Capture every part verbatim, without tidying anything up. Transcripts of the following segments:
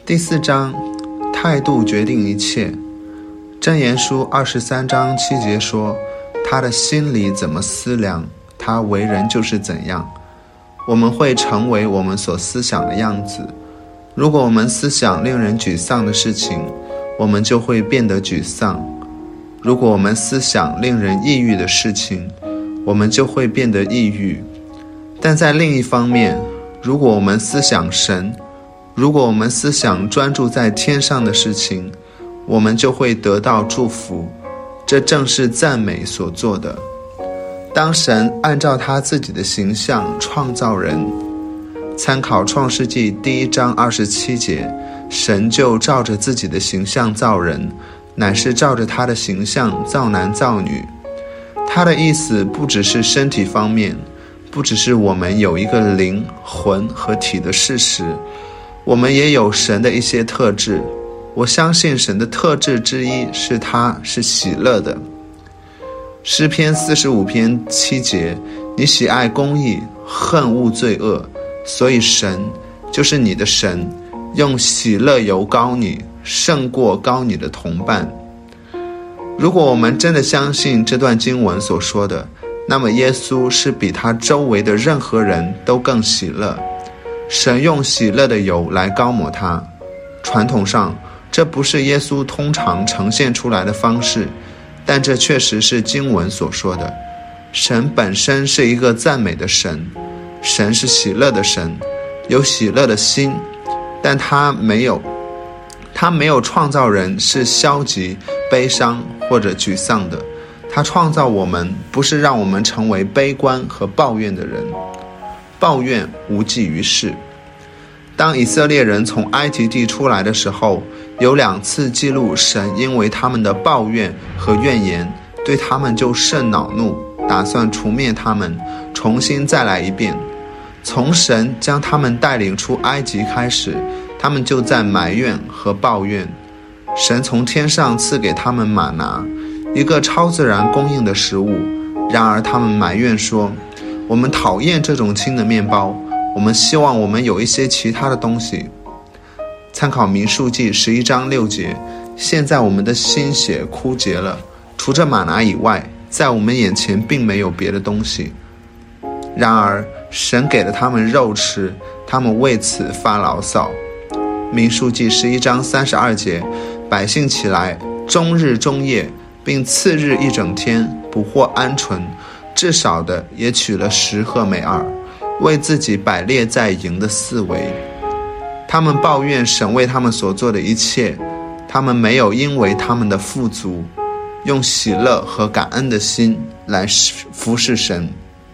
第四章，态度决定一切。箴言书二十三章七节说，他的心里怎么思量，他为人就是怎样。我们会成为我们所思想的样子。如果我们思想令人沮丧的事情，我们就会变得沮丧；如果我们思想令人抑郁的事情，我们就会变得抑郁。但在另一方面，如果我们思想神，如果我们思想专注在天上的事情，我们就会得到祝福。这正是赞美所做的。当神按照他自己的形象创造人，参考创世纪第一章二十七节，神就照着自己的形象造人，乃是照着他的形象造男造女。他的意思不只是身体方面，不只是我们有一个灵、魂和体的事实，我们也有神的一些特质。我相信神的特质之一是他是喜乐的。诗篇四十五篇七节，你喜爱公义，恨恶罪恶，所以神就是你的神，用喜乐油膏你，胜过膏你的同伴。如果我们真的相信这段经文所说的，那么耶稣是比他周围的任何人都更喜乐。神用喜乐的油来膏抹他。传统上，这不是耶稣通常呈现出来的方式，但这确实是经文所说的。神本身是一个赞美的神，神是喜乐的神，有喜乐的心，但他没有他没有创造人是消极、悲伤或者沮丧的。他创造我们不是让我们成为悲观和抱怨的人，抱怨无济于事。当以色列人从埃及地出来的时候，有两次记录神因为他们的抱怨和怨言，对他们就甚恼怒，打算除灭他们，重新再来一遍。从神将他们带领出埃及开始，他们就在埋怨和抱怨。神从天上赐给他们玛拿，一个超自然供应的食物，然而他们埋怨说，我们讨厌这种轻的面包，我们希望我们有一些其他的东西。参考民数记十一章六节，现在我们的心血枯竭了，除着玛拿以外，在我们眼前并没有别的东西。然而神给了他们肉吃，他们为此发牢骚。民数记十一章三十二节，百姓起来，终日终夜，并次日一整天，不获鹌鹑，至少的也取了十赫梅尔，为自己摆列在营的四围。他们抱怨神为他们所做的一切，他们没有因为他们的富足，用喜乐和感恩的心来服侍神。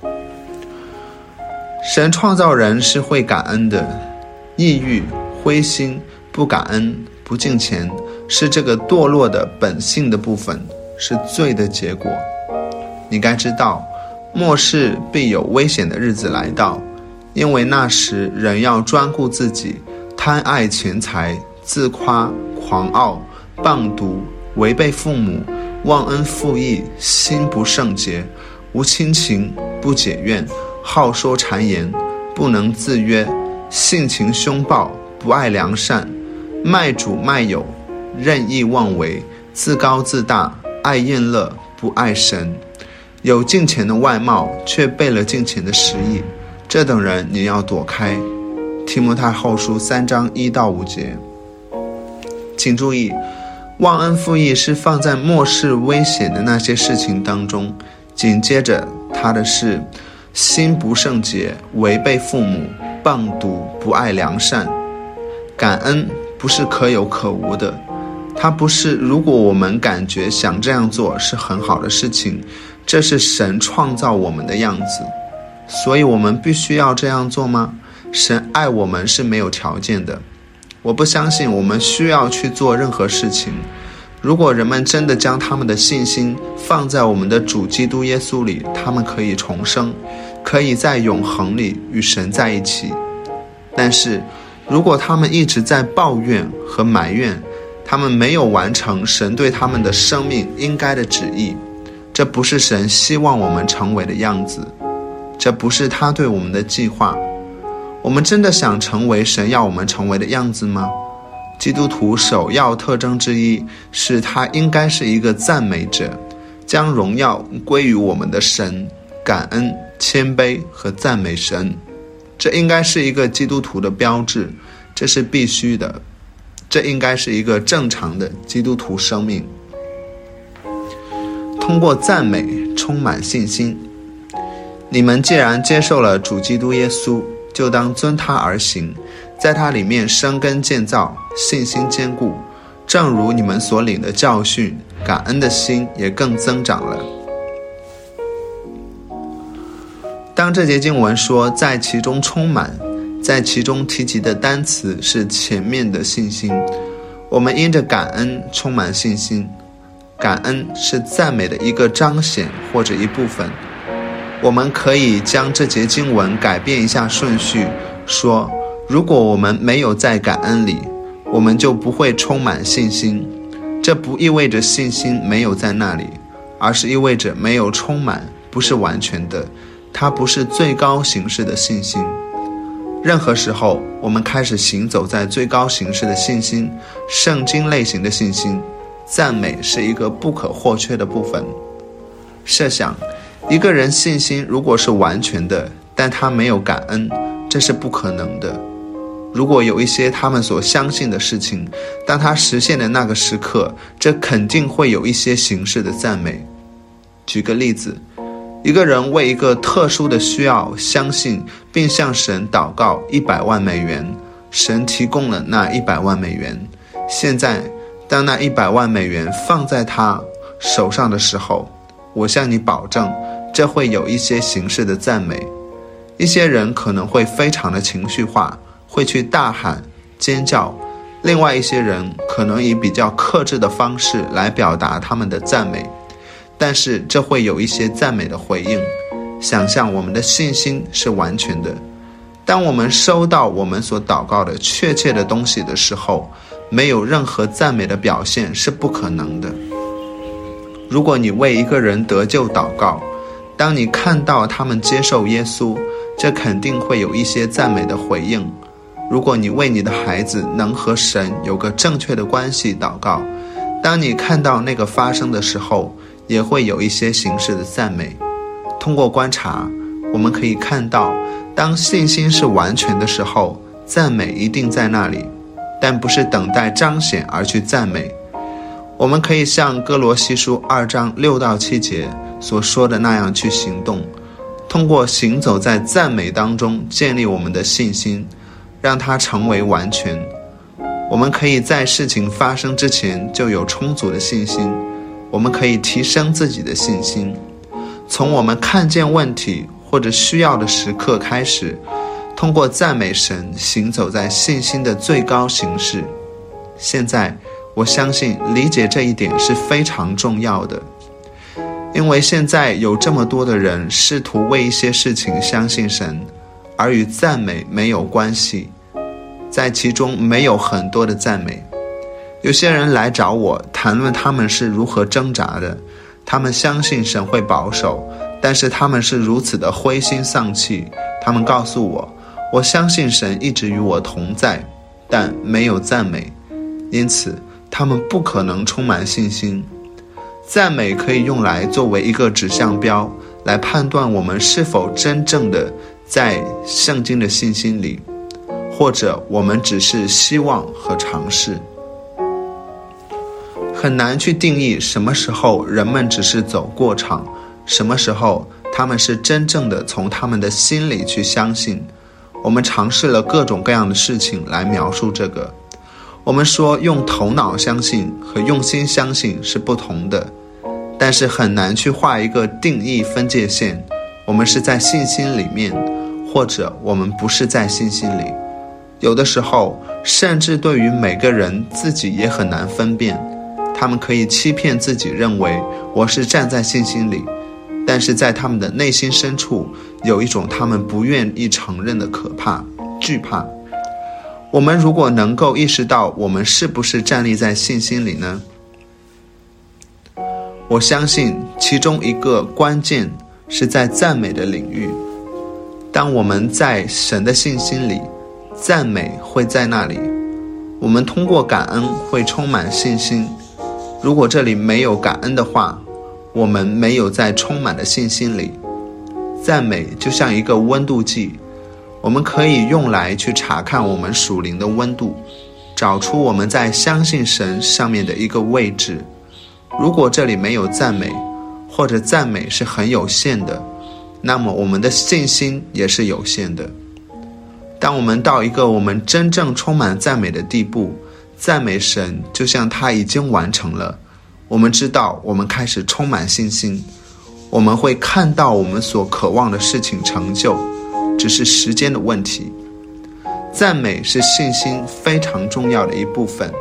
神创造人是会感恩的，抑郁、灰心、不感恩、不敬虔，是这个堕落的本性的部分，是罪的结果。你该知道，末世必有危险的日子来到，因为那时人要专顾自己，贪爱钱财，自夸、狂傲、谤毒，违背父母，忘恩负义，心不圣洁，无亲情，不解怨，好说谗言，不能自约，性情凶暴，不爱良善，卖主卖友，任意妄为，自高自大，爱宴乐，不爱神，有敬虔的外貌，却背了敬虔的实意，这等人你要躲开。提摩太后书三章一到五节。请注意，忘恩负义是放在末世危险的那些事情当中，紧接着他的是心不圣洁，违背父母，谤毒，不爱良善。感恩不是可有可无的，它不是如果我们感觉想这样做是很好的事情，这是神创造我们的样子。所以我们必须要这样做吗？神爱我们是没有条件的。我不相信我们需要去做任何事情。如果人们真的将他们的信心放在我们的主基督耶稣里，他们可以重生，可以在永恒里与神在一起。但是如果他们一直在抱怨和埋怨，他们没有完成神对他们的生命应该的旨意，这不是神希望我们成为的样子，这不是他对我们的计划。我们真的想成为神要我们成为的样子吗？ 基督徒首要特征之一是他应该是一个赞美者，将荣耀归于我们的神，感恩、谦卑和赞美神。这应该是一个基督徒的标志，这是必须的，这应该是一个正常的基督徒生命。通过赞美充满信心。你们既然接受了主基督耶稣，就当遵他而行，在他里面生根建造，信心坚固，正如你们所领的教训，感恩的心也更增长了。当这节经文说在其中充满，在其中提及的单词是前面的信心，我们因着感恩充满信心。感恩是赞美的一个彰显或者一部分。我们可以将这节经文改变一下顺序，说如果我们没有在感恩里，我们就不会充满信心。这不意味着信心没有在那里，而是意味着没有充满，不是完全的，它不是最高形式的信心。任何时候我们开始行走在最高形式的信心，圣经类型的信心，赞美是一个不可或缺的部分。设想一个人信心如果是完全的，但他没有感恩，这是不可能的。如果有一些他们所相信的事情，当他实现的那个时刻，这肯定会有一些形式的赞美。举个例子，一个人为一个特殊的需要相信，并向神祷告一百万美元，神提供了那一百万美元。现在当那一百万美元放在他手上的时候，我向你保证，这会有一些形式的赞美。一些人可能会非常的情绪化，会去大喊尖叫，另外一些人可能以比较克制的方式来表达他们的赞美，但是这会有一些赞美的回应。想象我们的信心是完全的，当我们收到我们所祷告的确切的东西的时候，没有任何赞美的表现是不可能的。如果你为一个人得救祷告，当你看到他们接受耶稣，这肯定会有一些赞美的回应。如果你为你的孩子能和神有个正确的关系祷告，当你看到那个发生的时候，也会有一些形式的赞美。通过观察，我们可以看到，当信心是完全的时候，赞美一定在那里，但不是等待彰显而去赞美。我们可以像哥罗西书二章六到七节所说的那样去行动，通过行走在赞美当中建立我们的信心，让它成为完全。我们可以在事情发生之前就有充足的信心，我们可以提升自己的信心。从我们看见问题或者需要的时刻开始，通过赞美神行走在信心的最高形式。现在我相信理解这一点是非常重要的，因为现在有这么多的人试图为一些事情相信神，而与赞美没有关系，在其中没有很多的赞美。有些人来找我谈论他们是如何挣扎的，他们相信神会保守，但是他们是如此的灰心丧气。他们告诉我，我相信神一直与我同在，但没有赞美，因此他们不可能充满信心。赞美可以用来作为一个指向标，来判断我们是否真正的在圣经的信心里，或者我们只是希望和尝试。很难去定义什么时候人们只是走过场，什么时候他们是真正的从他们的心里去相信。我们尝试了各种各样的事情来描述这个。我们说用头脑相信和用心相信是不同的，但是很难去画一个定义分界线。我们是在信心里面，或者我们不是在信心里。有的时候甚至对于每个人自己也很难分辨，他们可以欺骗自己认为我是站在信心里，但是在他们的内心深处有一种他们不愿意承认的可怕、惧怕。我们如果能够意识到我们是不是站立在信心里呢？我相信其中一个关键是在赞美的领域。当我们在神的信心里，赞美会在那里。 我们通过感恩会充满信心。如果这里没有感恩的话，我们没有在充满的信心里。赞美就像一个温度计，我们可以用来去查看我们属灵的温度，找出我们在相信神上面的一个位置。如果这里没有赞美，或者赞美是很有限的，那么我们的信心也是有限的。当我们到一个我们真正充满赞美的地步，赞美神就像他已经完成了，我们知道我们开始充满信心，我们会看到我们所渴望的事情成就，只是时间的问题。赞美是信心非常重要的一部分。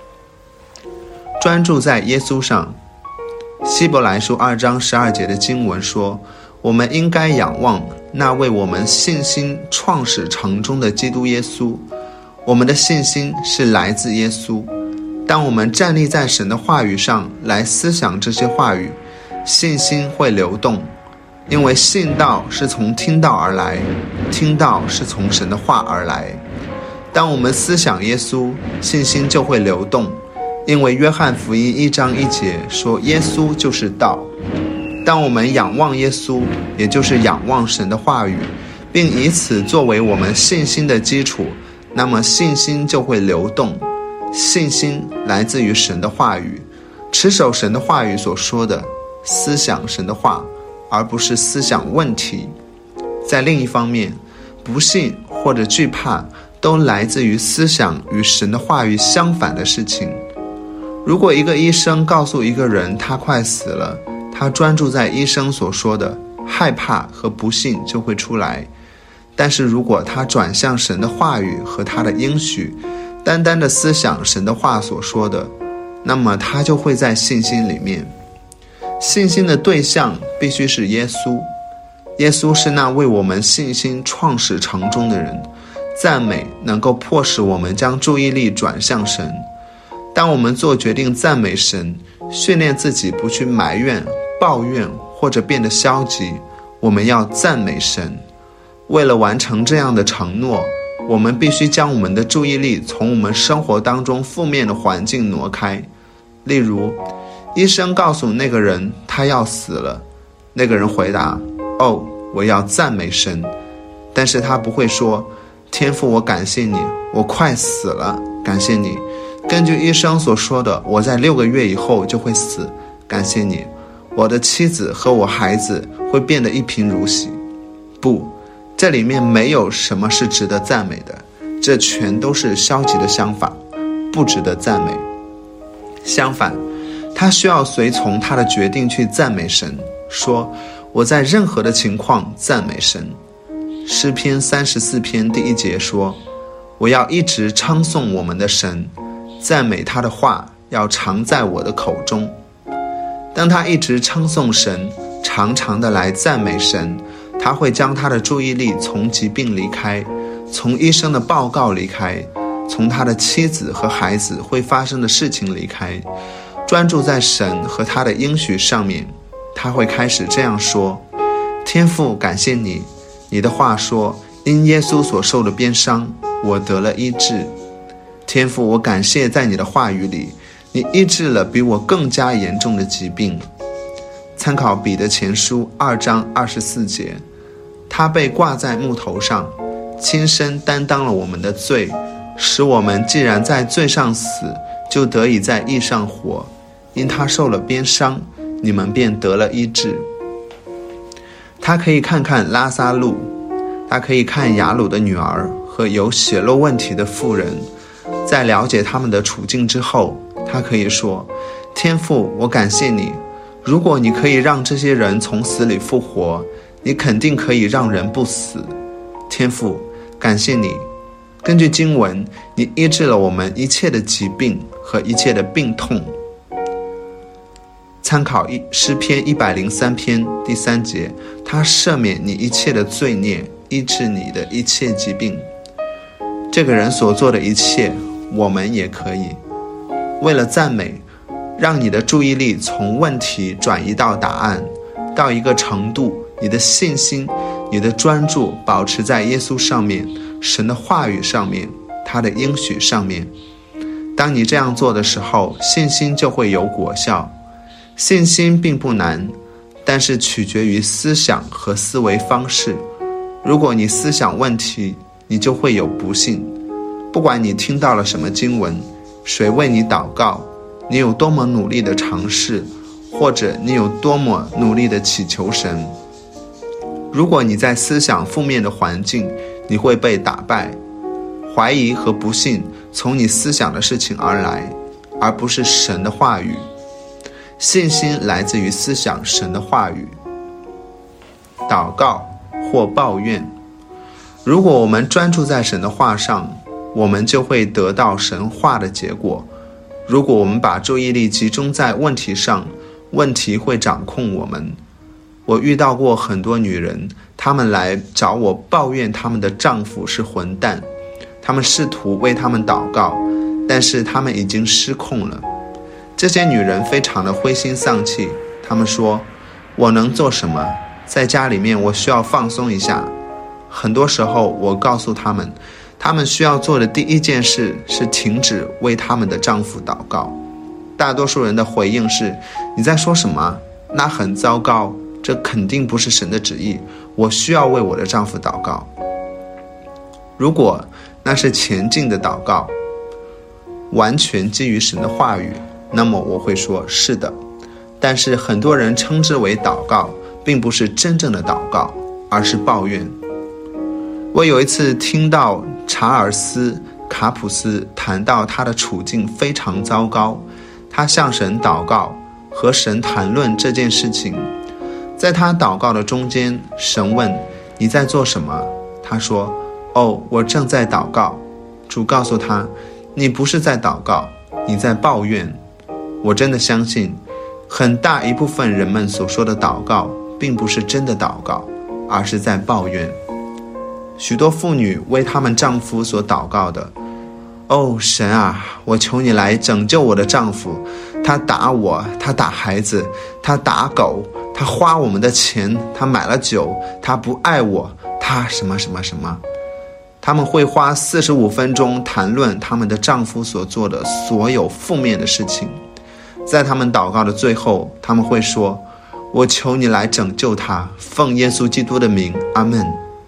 专注在耶稣上，希伯来书二章十二节的经文说，我们应该仰望那为我们信心创始成终的基督耶稣。我们的信心是来自耶稣。当我们站立在神的话语上来思想这些话语，信心会流动，因为信道是从听道而来，听道是从神的话而来。当我们思想耶稣，信心就会流动，因为约翰福音一章一节说耶稣就是道。当我们仰望耶稣，也就是仰望神的话语，并以此作为我们信心的基础，那么信心就会流动。信心来自于神的话语，持守神的话语所说的，思想神的话，而不是思想问题。在另一方面，不信或者惧怕都来自于思想与神的话语相反的事情。如果一个医生告诉一个人他快死了，他专注在医生所说的，害怕和不信就会出来。但是如果他转向神的话语和他的应许，单单的思想神的话所说的，那么他就会在信心里面。信心的对象必须是耶稣，耶稣是那为我们信心创始成终的人。赞美能够迫使我们将注意力转向神。当我们做决定赞美神，训练自己不去埋怨、抱怨或者变得消极，我们要赞美神。为了完成这样的承诺，我们必须将我们的注意力从我们生活当中负面的环境挪开。例如，医生告诉那个人他要死了，那个人回答，哦，我要赞美神。但是他不会说，天父，我感谢你，我快死了，感谢你。根据医生所说的，我在六个月以后就会死，感谢你。我的妻子和我孩子会变得一贫如洗。不，这里面没有什么是值得赞美的，这全都是消极的想法，不值得赞美。相反，他需要随从他的决定去赞美神，说我在任何的情况赞美神。诗篇三十四篇第一节说，我要一直称颂我们的神，赞美他的话要常在我的口中。当他一直称颂神，常常的来赞美神，他会将他的注意力从疾病离开，从医生的报告离开，从他的妻子和孩子会发生的事情离开，专注在神和他的应许上面。他会开始这样说，天父，感谢你，你的话说，因耶稣所受的鞭伤，我得了医治。天父，我感谢在你的话语里，你医治了比我更加严重的疾病。参考彼得前书二章二十四节，他被挂在木头上，亲身担当了我们的罪，使我们既然在罪上死，就得以在义上活。因他受了鞭伤，你们便得了医治。他可以看看拉撒路，他可以看雅鲁的女儿和有血漏问题的妇人，在了解他们的处境之后，他可以说，天父，我感谢你，如果你可以让这些人从死里复活，你肯定可以让人不死。天父，感谢你，根据经文，你医治了我们一切的疾病和一切的病痛。参考诗篇一百零三篇第三节，他赦免你一切的罪孽，医治你的一切疾病。这个人所做的一切，我们也可以。为了赞美，让你的注意力从问题转移到答案，到一个程度，你的信心、你的专注保持在耶稣上面，神的话语上面，他的应许上面。 当你这样做的时候，信心就会有果效。信心并不难，但是取决于思想和思维方式。如果你思想问题，你就会有不信。不管你听到了什么经文，谁为你祷告，你有多么努力的尝试，或者你有多么努力的祈求神，如果你在思想负面的环境，你会被打败。怀疑和不信从你思想的事情而来，而不是神的话语。信心来自于思想神的话语。祷告或抱怨，如果我们专注在神的话上，我们就会得到神话的结果。如果我们把注意力集中在问题上，问题会掌控我们。我遇到过很多女人，她们来找我抱怨她们的丈夫是混蛋，她们试图为他们祷告，但是她们已经失控了。这些女人非常的灰心丧气，她们说，我能做什么？在家里面我需要放松一下。很多时候我告诉她们，她们需要做的第一件事是停止为她们的丈夫祷告。大多数人的回应是，你在说什么？那很糟糕，这肯定不是神的旨意，我需要为我的丈夫祷告。如果那是前进的祷告，完全基于神的话语，那么我会说是的。但是很多人称之为祷告，并不是真正的祷告，而是抱怨。我有一次听到查尔斯·卡普斯谈到他的处境非常糟糕，他向神祷告，和神谈论这件事情。在他祷告的中间，神问，你在做什么？他说，哦，我正在祷告。主告诉他，你不是在祷告，你在抱怨。我真的相信，很大一部分人们所说的祷告，并不是真的祷告，而是在抱怨。许多妇女为她们丈夫所祷告的，哦，神啊，我求你来拯救我的丈夫，他打我，他打孩子，他打狗，他花我们的钱，他买了酒，他不爱我，他什么什么什么。他们会花四十五分钟谈论他们的丈夫所做的所有负面的事情。在他们祷告的最后，他们会说，我求你来拯救他，奉耶稣基督的名，阿们。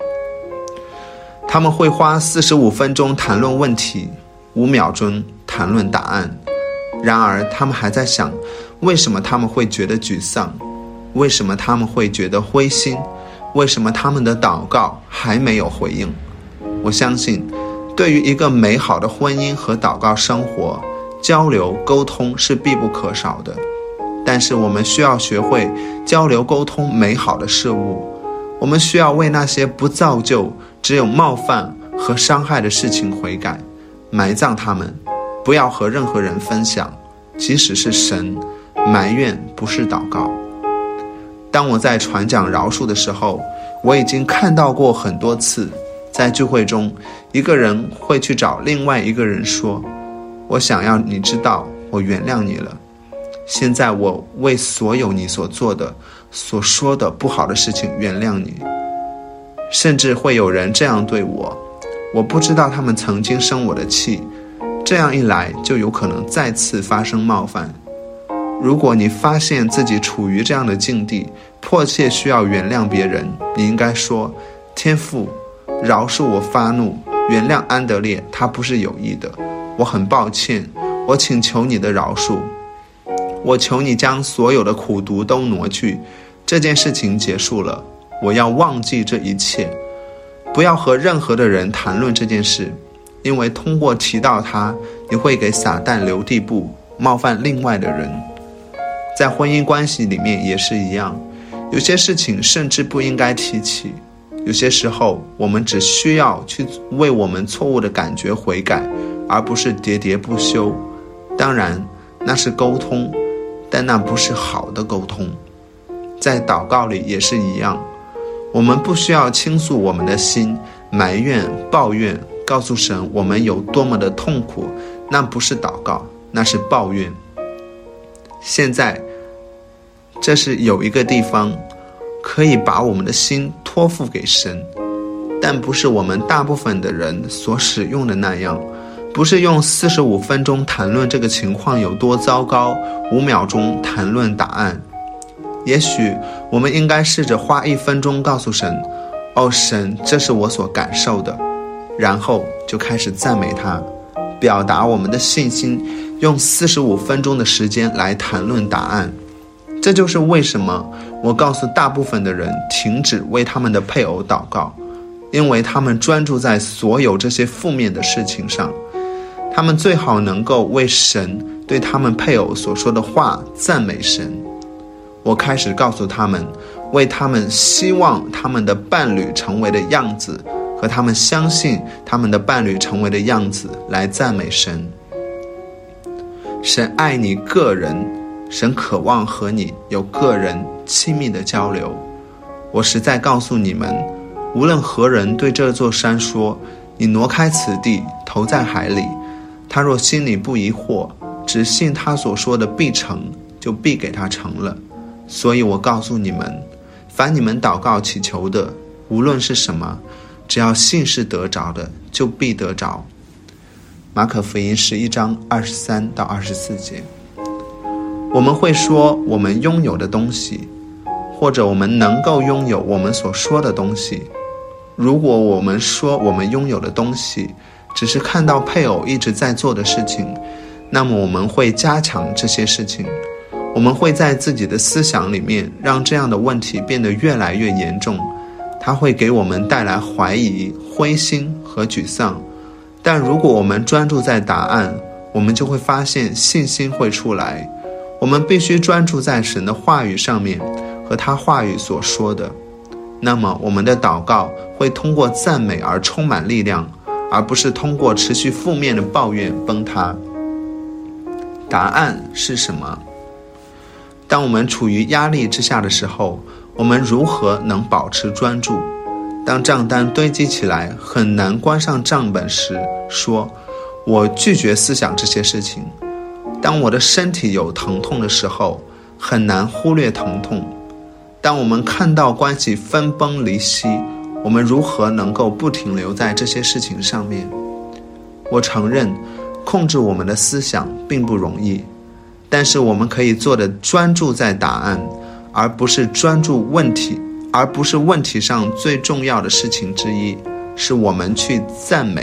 他们会花四十五分钟谈论问题，五秒钟谈论答案。然而他们还在想，为什么他们会觉得沮丧？为什么他们会觉得灰心？为什么他们的祷告还没有回应？我相信，对于一个美好的婚姻和祷告生活，交流沟通是必不可少的。但是我们需要学会交流沟通美好的事物。我们需要为那些不造就、只有冒犯和伤害的事情悔改，埋葬他们，不要和任何人分享，即使是神。埋怨不是祷告。当我在传讲饶恕的时候，我已经看到过很多次，在聚会中，一个人会去找另外一个人说，我想要你知道，我原谅你了。现在我为所有你所做的、所说的不好的事情原谅你。甚至会有人这样对我，我不知道他们曾经生我的气，这样一来就有可能再次发生冒犯。如果你发现自己处于这样的境地，迫切需要原谅别人，你应该说，天父，饶恕我发怒，原谅安德烈，他不是有意的，我很抱歉，我请求你的饶恕，我求你将所有的苦毒都挪去，这件事情结束了，我要忘记这一切。不要和任何的人谈论这件事，因为通过提到它，你会给撒旦留地步，冒犯另外的人。在婚姻关系里面也是一样，有些事情甚至不应该提起。有些时候我们只需要去为我们错误的感觉悔改，而不是喋喋不休。当然那是沟通，但那不是好的沟通。在祷告里也是一样，我们不需要倾诉我们的心，埋怨抱怨，告诉神我们有多么的痛苦，那不是祷告，那是抱怨。现在这是有一个地方可以把我们的心托付给神，但不是我们大部分的人所使用的那样。 不是用四十五分钟谈论这个情况有多糟糕，五秒钟谈论答案。也许我们应该试着花一分钟告诉神，哦，神，这是我所感受的，然后就开始赞美他，表达我们的信心，用四十五分钟的时间来谈论答案。这就是为什么我告诉大部分的人停止为他们的配偶祷告，因为他们专注在所有这些负面的事情上。他们最好能够为神对他们配偶所说的话赞美神。我开始告诉他们，为他们希望他们的伴侣成为的样子和他们相信他们的伴侣成为的样子来赞美神。神爱你个人，神渴望和你有个人亲密的交流。我实在告诉你们，无论何人对这座山说，你挪开此地，投在海里，他若心里不疑惑，只信他所说的必成，就必给他成了。所以我告诉你们，凡你们祷告祈求的，无论是什么，只要信是得着的，就必得着。马可福音十一章二十三到二十四节。我们会说我们拥有的东西，或者我们能够拥有我们所说的东西。如果我们说我们拥有的东西只是看到配偶一直在做的事情，那么我们会加强这些事情。我们会在自己的思想里面让这样的问题变得越来越严重，它会给我们带来怀疑、灰心和沮丧。但如果我们专注在答案，我们就会发现信心会出来。我们必须专注在神的话语上面和他话语所说的，那么我们的祷告会通过赞美而充满力量，而不是通过持续负面的抱怨崩塌。答案是什么？当我们处于压力之下的时候，我们如何能保持专注？当账单堆积起来，很难关上账本时，说我拒绝思想这些事情。当我的身体有疼痛的时候，很难忽略疼痛。当我们看到关系分崩离析，我们如何能够不停留在这些事情上面？我承认，控制我们的思想并不容易，但是我们可以做的专注在答案，而不是专注问题，而不是问题上最重要的事情之一，是我们去赞美。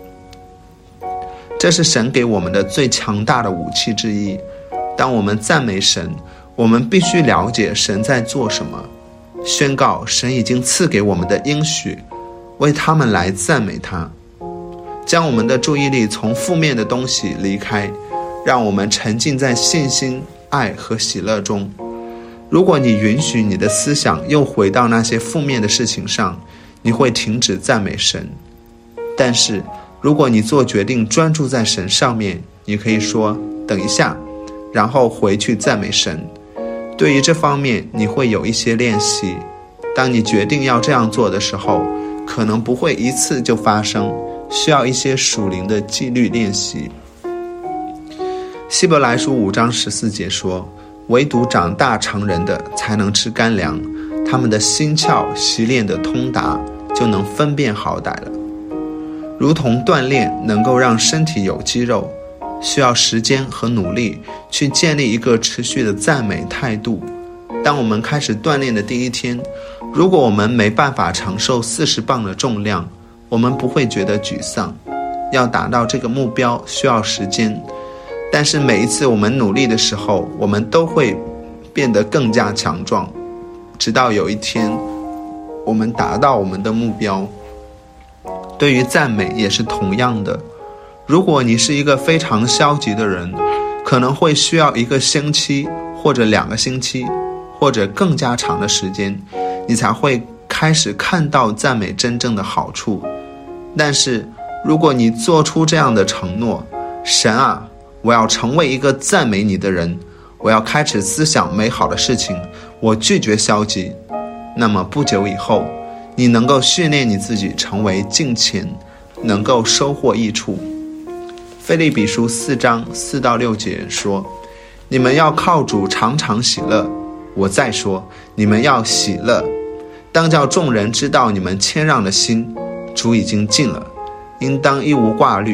这是神给我们的最强大的武器之一。当我们赞美神，我们必须了解神在做什么，宣告神已经赐给我们的应许，为他们来赞美他。将我们的注意力从负面的东西离开，让我们沉浸在信心、爱和喜乐中。如果你允许你的思想又回到那些负面的事情上，你会停止赞美神。但是如果你做决定专注在神上面，你可以说等一下，然后回去赞美神。对于这方面你会有一些练习，当你决定要这样做的时候，可能不会一次就发生，需要一些属灵的纪律练习。希伯来书五章十四节说，唯独长大成人的才能吃干粮，他们的心窍习练的通达，就能分辨好歹了。如同锻炼能够让身体有肌肉，需要时间和努力去建立一个持续的赞美态度。当我们开始锻炼的第一天，如果我们没办法承受四十磅的重量，我们不会觉得沮丧。要达到这个目标需要时间，但是每一次我们努力的时候，我们都会变得更加强壮，直到有一天我们达到我们的目标。对于赞美也是同样的，如果你是一个非常消极的人，可能会需要一个星期或者两个星期或者更加长的时间，你才会开始看到赞美真正的好处。但是如果你做出这样的承诺，神啊，我要成为一个赞美你的人，我要开始思想美好的事情，我拒绝消极，那么不久以后，你能够训练你自己成为敬虔，能够收获益处。腓立比书四章四到六节说，你们要靠主常常喜乐。我再说，你们要喜乐，当叫众人知道你们谦让的心，主已经尽了。应当一无挂虑，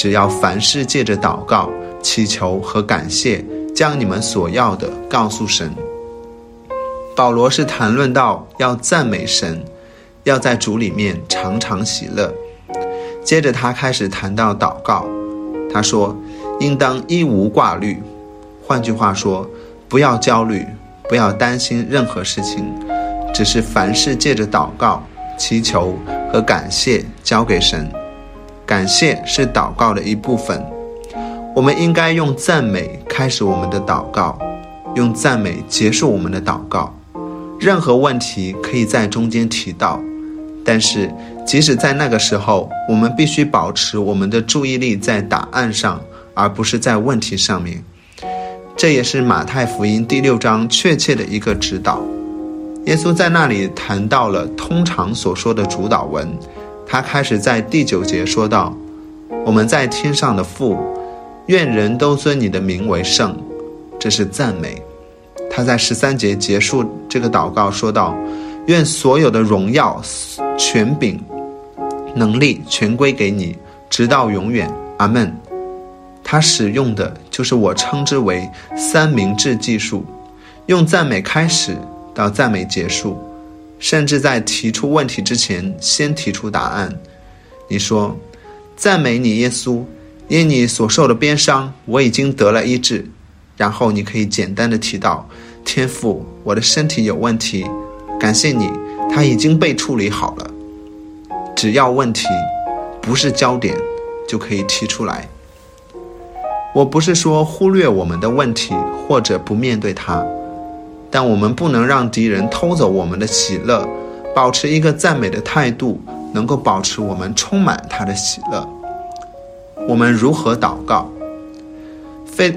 只要凡事借着祷告、祈求和感谢，将你们所要的告诉神。保罗是谈论到要赞美神，要在主里面常常喜乐。接着他开始谈到祷告，他说应当一无挂虑，换句话说，不要焦虑，不要担心任何事情，只是凡事借着祷告、祈求和感谢交给神。感谢是祷告的一部分，我们应该用赞美开始我们的祷告，用赞美结束我们的祷告。任何问题可以在中间提到，但是即使在那个时候，我们必须保持我们的注意力在答案上，而不是在问题上面。这也是马太福音第六章确切的一个指导。耶稣在那里谈到了通常所说的主导文，他开始在第九节说道：我们在天上的父，愿人都尊你的名为圣，这是赞美。他在十三节结束这个祷告说道：愿所有的荣耀、权柄、能力全归给你，直到永远。阿们。他使用的就是我称之为三明治技术，用赞美开始到赞美结束，甚至在提出问题之前先提出答案。你说赞美你耶稣，因你所受的鞭伤我已经得了医治，然后你可以简单的提到天父，我的身体有问题，感谢你，它已经被处理好了。只要问题不是焦点，就可以提出来。我不是说忽略我们的问题或者不面对它，但我们不能让敌人偷走我们的喜乐，保持一个赞美的态度，能够保持我们充满他的喜乐。我们如何祷告？非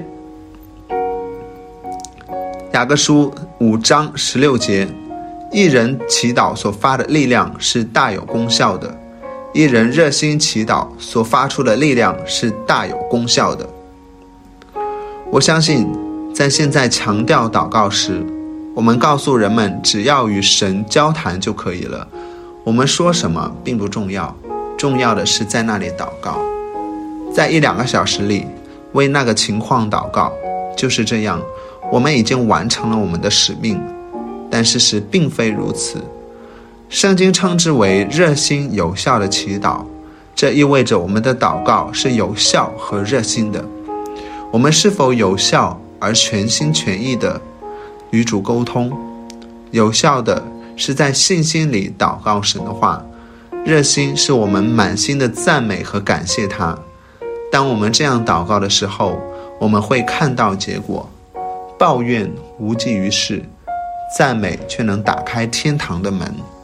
雅各书五章十六节，一人祈祷所发的力量是大有功效的，一人热心祈祷所发出的力量是大有功效的。我相信在现在强调祷告时，我们告诉人们只要与神交谈就可以了，我们说什么并不重要，重要的是在那里祷告，在一两个小时里为那个情况祷告。就是这样，我们已经完成了我们的使命。但事实并非如此，圣经称之为热心有效的祈祷，这意味着我们的祷告是有效和热心的。我们是否有效而全心全意的与主沟通？有效的是在信心里祷告神的话，热心是我们满心的赞美和感谢他。当我们这样祷告的时候，我们会看到结果。抱怨无济于事，赞美却能打开天堂的门。